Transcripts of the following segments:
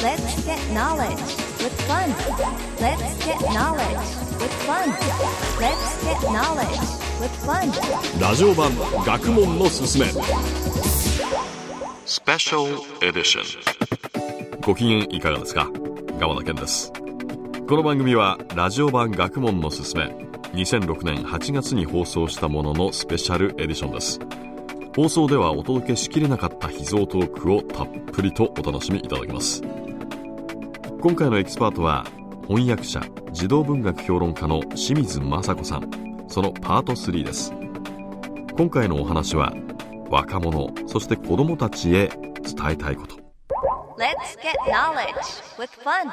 Let's get knowledge with fun. Let's get knowledge with fun. Let's get knowledge with fun. ラジオ版学問のすすめスペシャルエディション。ご機嫌いかがですか？川田健です。この番組はラジオ版学問のすすめ2006年8月に放送したもののスペシャルエディションです。放送ではお届けしきれなかった秘蔵トークをたっぷりとお楽しみいただけます。今回のエキスパートは翻訳者、児童文学評論家の清水雅子さん。そのパート3です。今回のお話は若者、そして子どもたちへ伝えたいこと。 Let's get knowledge with fun.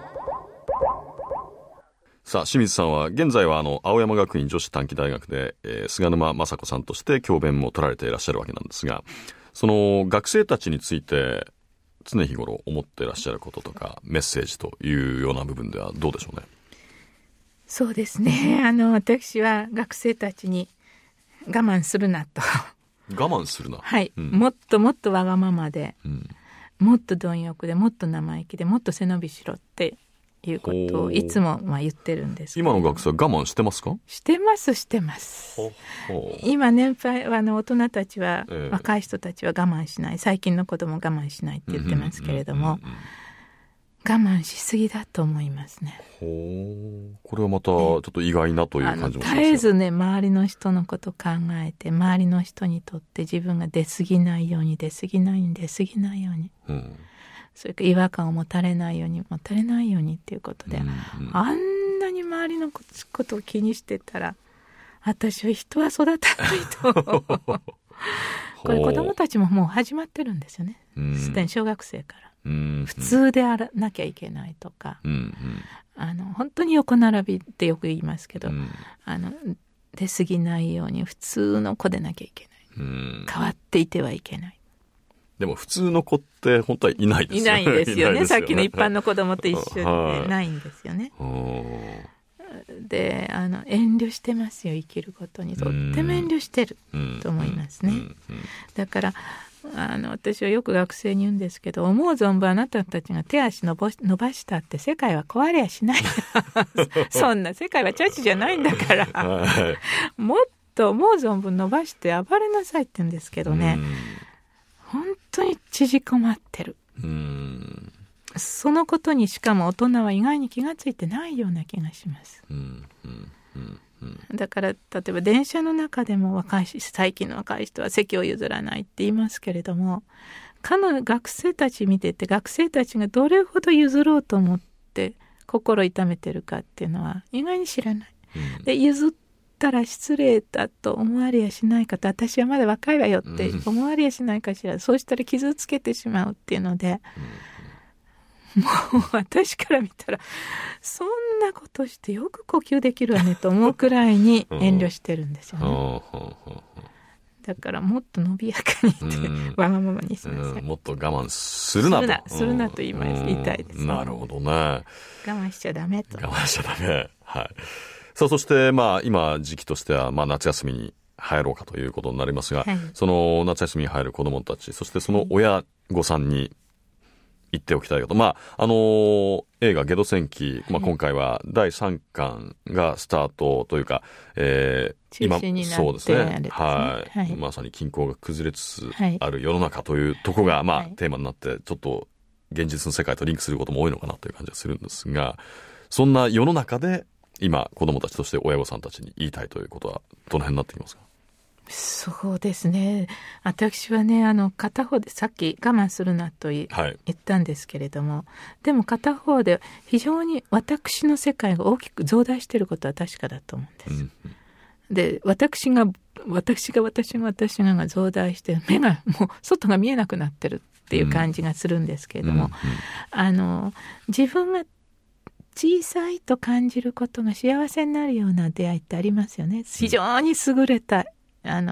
さあ、清水さんは現在は青山学院女子短期大学で、菅沼雅子さんとして教鞭も取られていらっしゃるわけなんですが、その学生たちについて常日頃思っていらっしゃることとかメッセージというような部分ではどうでしょうね。 そうですね、私は学生たちに我慢するなと我慢するな、 はい、もっともっとわがままで、もっと貪欲でもっと生意気でもっと背伸びしろっていうことをいつも言ってるんですけど。 今の学生は我慢してますか？ してます。今年配は大人たちは、若い人たちは我慢しない、最近の子供我慢しないって言ってますけれども、我慢しすぎだと思いますね。 これはまたちょっと意外なという感じもします。 絶えずね、周りの人のこと考えて、周りの人にとって自分が出過ぎないように、それから違和感を持たれないようにっていうことで、あんなに周りのことを気にしてたら私は人は育たないとこれ子供たちももう始まってるんですよね。すでに小学生から普通であらなきゃいけないとか、本当に横並びってよく言いますけど、出過ぎないように普通の子でなきゃいけない、変わっていてはいけない。でも普通の子って本当はいないですよね。 いないですよね。さっきの一般の子供と一緒でないんですよね。で、遠慮してますよ、生きることにとっても遠慮してると思いますね。だから私はよく学生に言うんですけど、思う存分あなたたちが手足伸ばしたって世界は壊れやしないそんな世界はチャチじゃないんだからもっと思う存分伸ばして暴れなさいって言うんですけどね、本当に縮こまってる。そのことにしかも大人は意外に気がついてないような気がします。だから例えば電車の中でも最近の若い人は席を譲らないって言いますけれども、学生たち見てて、学生たちがどれほど譲ろうと思って心痛めてるかっていうのは意外に知らない。で、譲ったら失礼だと思われやしないかと、私はまだ若いわよって思われやしないかしら、そうしたら傷つけてしまうっていうので、もう私から見たらそんなことしてよく呼吸できるわねと思うくらいに遠慮してるんですよね。だからもっと伸びやかにってわがままにしなさい。 もっと我慢するなと言いたいです。 なるほどね。 我慢しちゃダメと。 我慢しちゃダメ。はい。さあ、そして今時期としては夏休みに入ろうかということになりますが、その夏休みに入る子どもたち、そしてその親御さんに言っておきたいこと。映画ゲド戦記、今回は第3巻がスタートというか、 中止になってそうですね。まさに均衡が崩れつつある世の中というところがテーマになって、ちょっと現実の世界とリンクすることも多いのかなという感じがするんですが、そんな世の中で今子どもたちとして親御さんたちに言いたいということはどの辺になってきますか？ そうですね、私はね、片方でさっき我慢するなと言ったんですけれども、でも片方で非常に私の世界が大きく増大していることは確かだと思うんです。で、私が増大して目がもう外が見えなくなってるっていう感じがするんですけれども、自分が小さいと感じることが幸せになるような出会いってありますよね。非常に優れた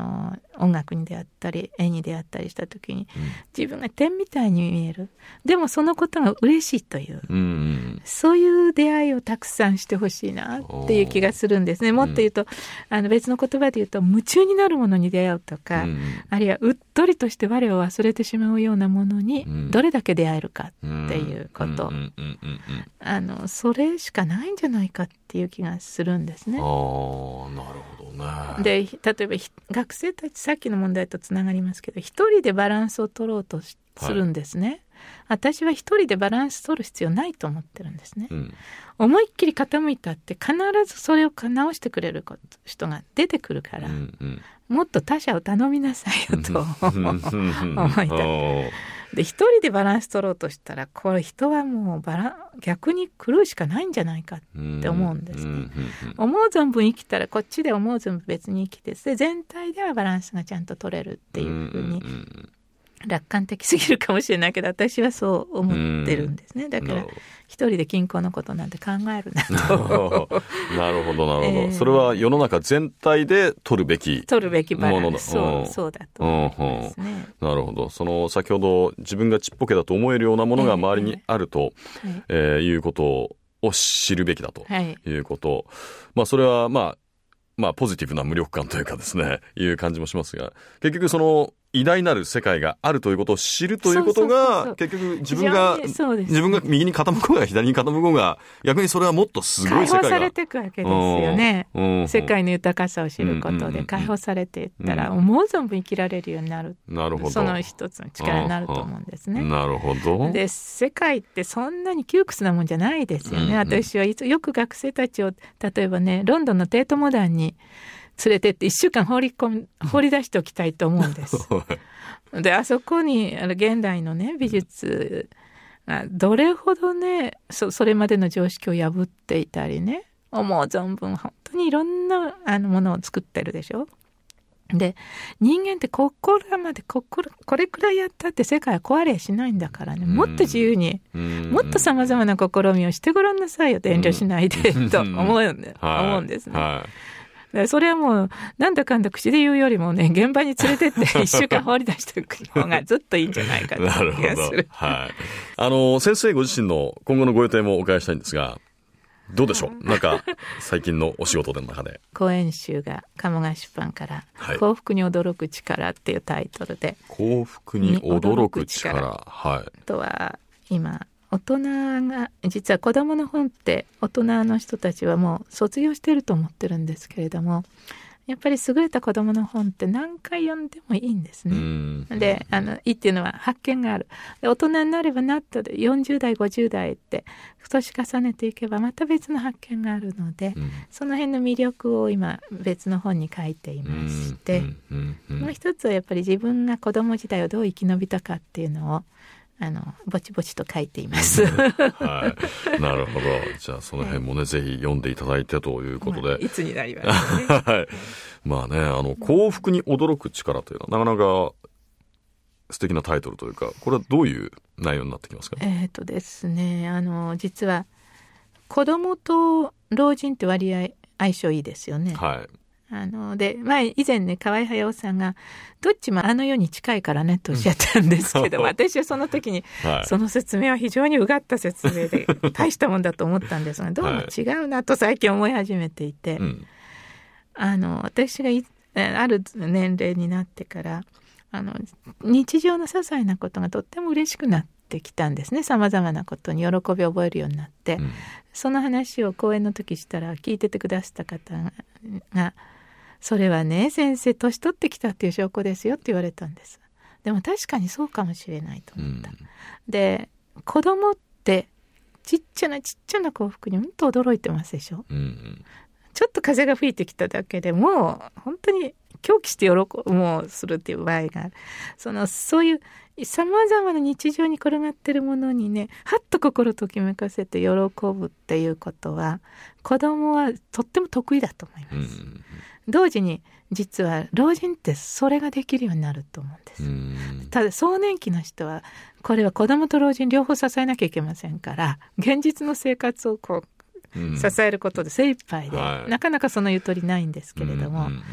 音楽に出会ったり絵に出会ったりした時に、自分が点みたいに見える、でもそのことが嬉しいという、そういう出会いをたくさんしてほしいなっていう気がするんですね。もっと言うと、別の言葉で言うと夢中になるものに出会うとか、あるいはうっとりとして我を忘れてしまうようなものにどれだけ出会えるかっていうこと、それしかないんじゃないかっていう気がするんですね。 なるほどね。 で、例えば学生たち、さっきの問題とつながりますけど、一人でバランスを取ろうとするんですね。私は一人でバランス取る必要ないと思ってるんですね。思いっきり傾いたって必ずそれを直してくれる人が出てくるから、もっと他者を頼みなさいよと思いたい。で、一人でバランス取ろうとしたら、これ人はもう逆に狂うしかないんじゃないかって思うんですね。思う存分生きたらこっちで思う存分別に生きて、で全体ではバランスがちゃんと取れるっていうふうに、楽観的すぎるかもしれないけど、私はそう思ってるんですね。だから一人で均衡のことなんて考えるなと。 なるほどなるほど、それは世の中全体で取るべきバランス、そうだと思いますね。 なるほど。その先ほど自分がちっぽけだと思えるようなものが周りにあると、いうことを知るべきだということ、それはポジティブな無力感というかですね、いう感じもしますが、結局その偉大なる世界があるということを知るということが、結局自分が右に傾こうが左に傾こうが、逆にそれはもっとすごい世界が解放されていくわけですよね。世界の豊かさを知ることで解放されていったら、思う存分生きられるようになる。 なるほど。 その一つの力になると思うんですね。 なるほど。 で、世界ってそんなに窮屈なもんじゃないですよね。私はよく学生たちを、例えばね、ロンドンのテートモダンに連れてって1週間放り出しておきたいと思うんです。で、あそこに現代のね美術がどれほどね、それまでの常識を破っていたりね、思う存分本当にいろんなものを作ってるでしょ。で、人間ってこれくらいやったって世界は壊れやしないんだからね、もっと自由に、もっと様々な試みをしてごらんなさいよと、遠慮しないでと思うんですね。それはもうなんだかんだ口で言うよりもね、現場に連れてって1週間放り出しておく方がずっといいんじゃないかという気がする。 先生ご自身の今後のご予定もお伺いしたいんですが、どうでしょう。なんか最近のお仕事の中で講演集が鴨川出版から、幸福に驚く力っていうタイトルで、 幸福に驚く力、あとは今大人が、実は子どもの本って大人の人たちはもう卒業してると思ってるんですけれども、やっぱり優れた子どもの本って何回読んでもいいんですね。で、いいっていうのは発見がある。で、大人になればなったで40代50代って年重ねていけばまた別の発見があるので、その辺の魅力を今別の本に書いていまして、もう一つはやっぱり自分が子ども時代をどう生き延びたかっていうのをぼちぼちと書いています。 なるほど。じゃあその辺もね、ぜひ読んでいただいてということで。 いつになりますね。 幸福に驚く力というのはなかなか素敵なタイトルというか、これはどういう内容になってきますか？ ですね、実は子供と老人って割合相性いいですよね。で、以前ね、河合駿さんがどっちも世に近いからねとおっしゃったんですけど、私はその時に、その説明は非常にうがった説明で大したもんだと思ったんですが、どうも違うなと最近思い始めていて、私がある年齢になってから日常の些細なことがとっても嬉しくなってきたんですね。さまざまなことに喜びを覚えるようになって、その話を講演の時したら、聞いててくださった方がそれはね、先生年取ってきたっていう証拠ですよって言われたんです。でも確かにそうかもしれないと思った。で、子供ってちっちゃな幸福にうんと驚いてますでしょ。ちょっと風が吹いてきただけでもう本当に狂気してもうするっていう場合がある。そういうさまざまな日常に転がってるものにね、はっと心ときめかせて喜ぶっていうことは、子供はとっても得意だと思います。同時に実は老人ってそれができるようになると思うんです。ただ壮年期の人はこれは子供と老人両方支えなきゃいけませんから、現実の生活を支えることで精一杯で、なかなかそのゆとりないんですけれども、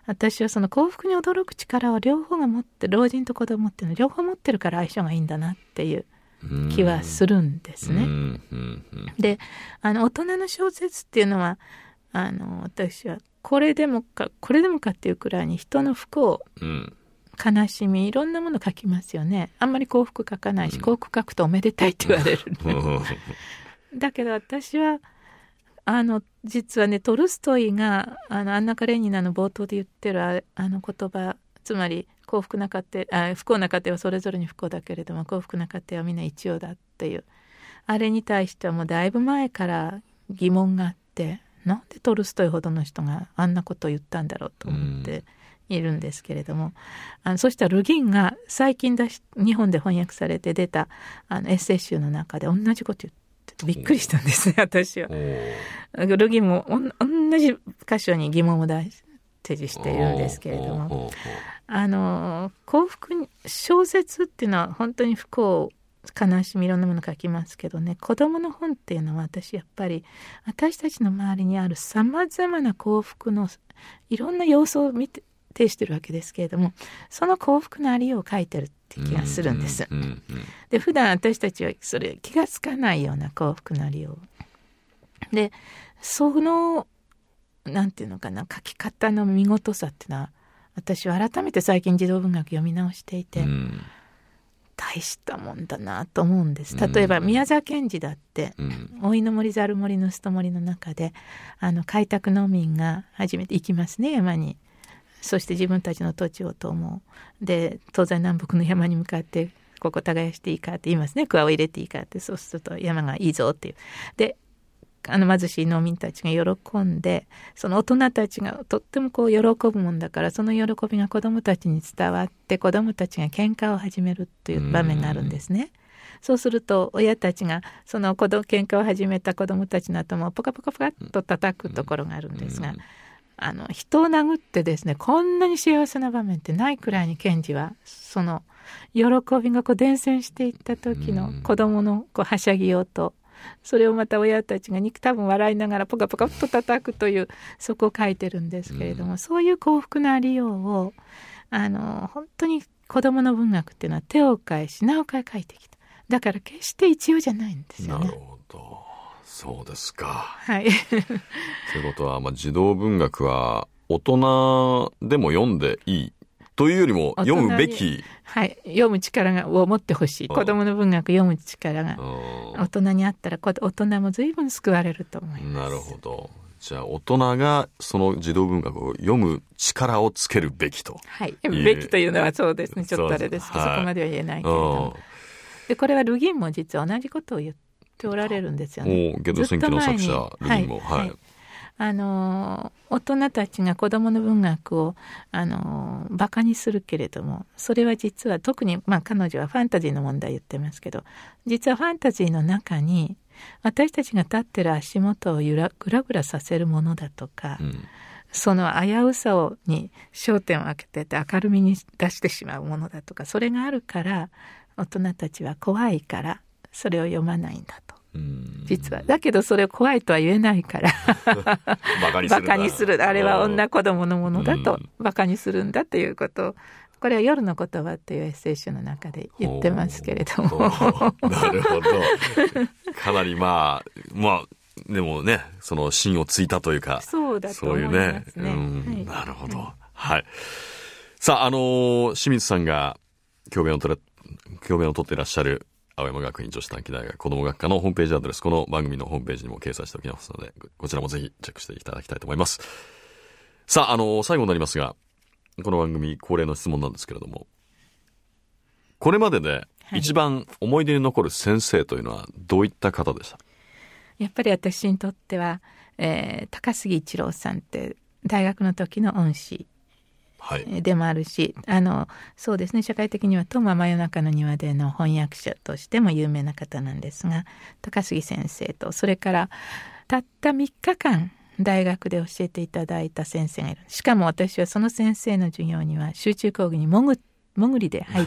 私はその幸福に驚く力を両方が持って、老人と子供っていうの両方持ってるから相性がいいんだなっていう気はするんですね。で、大人の小説っていうのは私はこれでもかっていうくらいに人の不幸、悲しみ、いろんなもの書きますよね。あんまり幸福書かないし、幸福書くとおめでたいって言われる、だけど私は実はね、トルストイがアンナ・カレーニナの冒頭で言ってる言葉、つまり不幸な家庭はそれぞれに不幸だけれども幸福な家庭はみんな一様だっていう、あれに対してはもうだいぶ前から疑問があって、なんでトルストイほどの人があんなことを言ったんだろうと思っているんですけれども、そしたらルギンが最近日本で翻訳されて出たエッセイ集の中で同じこと言ってびっくりしたんですね、私は。ルギンも同じ箇所に疑問を提示しているんですけれども、幸福小説っていうのは本当に不幸、悲しみ、いろんなもの書きますけどね、子供の本っていうのは私やっぱり私たちの周りにあるさまざまな幸福のいろんな要素を呈してるわけですけれども、その幸福のありようを書いてるって気がするんです。で、普段私たちはそれ気がつかないような幸福のありようで、そのなんていうのかな、書き方の見事さっていうのは私は改めて最近児童文学読み直していて、大したもんだなと思うんです。例えば宮沢賢治だって、老いの森ざる森のすと森の中で開拓農民が初めて行きますね、山に。そして自分たちの土地をと思う。で、東西南北の山に向かってここ耕していいかって言いますね。桑を入れていいかって。そうすると山がいいぞっていう。で、貧しい農民たちが喜んで、その大人たちがとってもこう喜ぶもんだから、その喜びが子どもたちに伝わって、子どもたちが喧嘩を始めるという場面があるんですね。そうすると親たちがその喧嘩を始めた子どもたちの頭をポカポカポカッと叩くところがあるんですが、人を殴ってですね、こんなに幸せな場面ってないくらいに賢治はその喜びがこう伝染していった時の子どものこうはしゃぎようと、それをまた親たちが多分笑いながらポカポカっと叩くという、そこを書いてるんですけれども、そういう幸福のありようを本当に子どもの文学っていうのは手を変え品を変え書いてきた。だから決して一様じゃないんですよね。 なるほど、そうですか。 はい。 ということは、児童文学は大人でも読んでいいというよりも読むべき、 はい、読む力を持ってほしい。子どもの文学読む力が大人にあったら大人も随分救われると思います。 なるほど。じゃあ大人がその児童文学を読む力をつけるべきと。はい、 べきというのはそうですね、ちょっとあれですけど、そこまでは言えないけれども。で、これはルギンも実は同じことを言っておられるんですよね。 ゲド戦記の作者ルギンも、はい、 大人たちが子どもの文学をバカにするけれども、それは実は特に、彼女はファンタジーの問題言ってますけど、実はファンタジーの中に私たちが立ってる足元をぐらぐらさせるものだとか、その危うさに焦点を当てて明るみに出してしまうものだとか、それがあるから大人たちは怖いからそれを読まないんだと。実はだけどそれを怖いとは言えないからバカにする、あれは女子供のものだとバカにするんだということを、これは夜の言葉というエッセイ集の中で言ってますけれどもなるほど。かなりでもね、その芯をついたというか、 そうだと思いますね。 なるほど、はい。さあ、清水さんが教鞭を取っていらっしゃる青山学院女子短期大学子ども学科のホームページアドレス、この番組のホームページにも掲載しておきますので、こちらもぜひチェックしていただきたいと思います。さあ、最後になりますが、この番組恒例の質問なんですけれども、これまでで一番思い出に残る先生というのはどういった方でした？ やっぱり私にとっては、高杉一郎さんって大学の時の恩師でもあるし、そうですね、社会的には東間真夜中の庭での翻訳者としても有名な方なんですが、高杉先生と、それからたった3日間大学で教えていただいた先生がいる。しかも私はその先生の授業には集中講義に潜りで入って、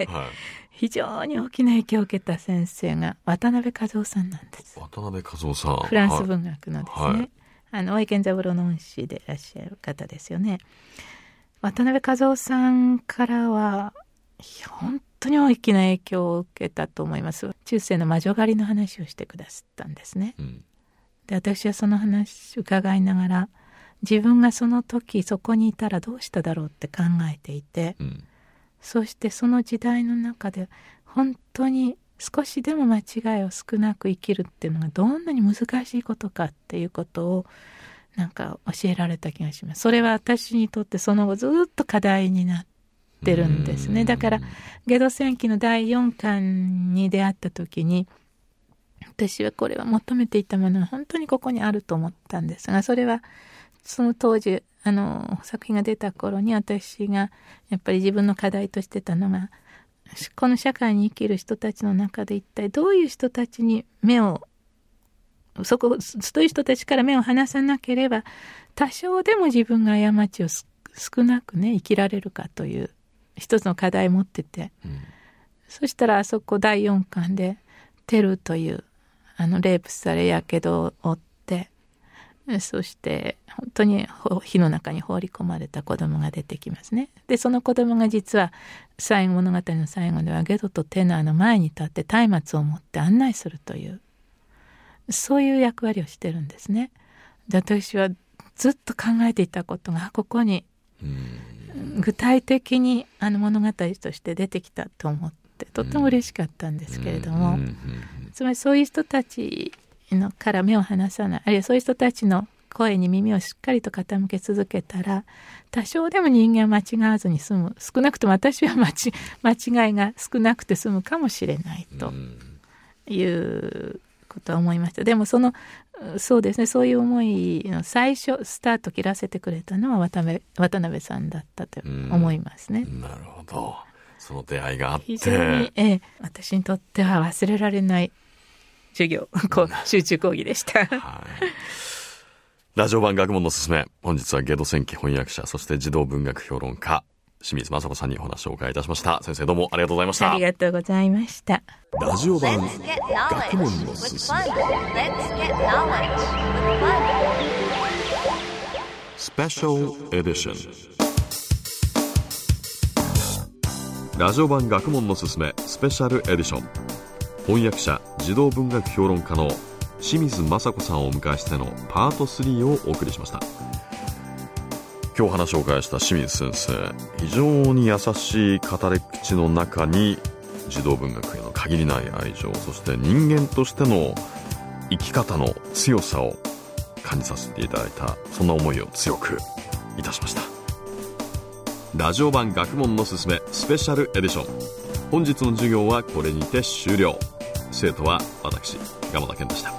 非常に大きな影響を受けた先生が渡辺和夫さんなんです。 渡辺和夫さん、 フランス文学のですね、大井健三郎の恩師でいらっしゃる方ですよね。 渡辺和夫さんからは本当に大きな影響を受けたと思います。中世の魔女狩りの話をしてくださったんですね、で私はその話を伺いながら、自分がその時そこにいたらどうしただろうって考えていて、そしてその時代の中で本当に少しでも間違いを少なく生きるっていうのがどんなに難しいことかっていうことをなんか教えられた気がします。それは私にとってその後ずっと課題になってるんですね。だからゲド戦記の第4巻に出会った時に、私はこれは求めていたものが本当にここにあると思ったんですが、それはその当時作品が出た頃に私がやっぱり自分の課題としてたのが、この社会に生きる人たちの中で一体どういう人たちにそういう人たちから目を離さなければ多少でも自分が過ちを少なくね生きられるかという一つの課題を持ってて、そしたらあそこ第4巻でテルというレイプされやけどを負って、そして本当に火の中に放り込まれた子供が出てきますね。でその子供が実は物語の最後ではゲドとテナーの前に立って松明を持って案内するというそういう役割をしてるんですね。で私はずっと考えていたことがここに具体的に物語として出てきたと思ってとても嬉しかったんですけれども、つまりそういう人たちから目を離さない、あるいはそういう人たちの声に耳をしっかりと傾け続けたら多少でも人間は間違わずに済む、少なくとも私は間違いが少なくて済むかもしれないということは思いました。でもそうですね、そういう思いの最初スタート切らせてくれたのは渡辺さんだったと思いますね。 なるほど、その出会いがあって非常に、私にとっては忘れられない授業集中講義でした、 はい、ラジオ版学問のすすめ、本日はゲド戦記翻訳者、そして児童文学評論家清水雅子さんにお話をお伺いいたしました。先生どうもありがとうございました。 ありがとうございました。 ラジオ版学問のすすめスペシャルエディション、ラジオ版学問のすすめスペシャルエディション、翻訳者児童文学評論家の清水雅子さんをお迎えしてのパート3をお送りしました。今日話をお伺いした清水先生、非常に優しい語り口の中に児童文学への限りない愛情、そして人間としての生き方の強さを感じさせていただいた、そんな思いを強くいたしました。ラジオ版学問のすすめスペシャルエディション、本日の授業はこれにて終了。生徒は私、蒲田健でした。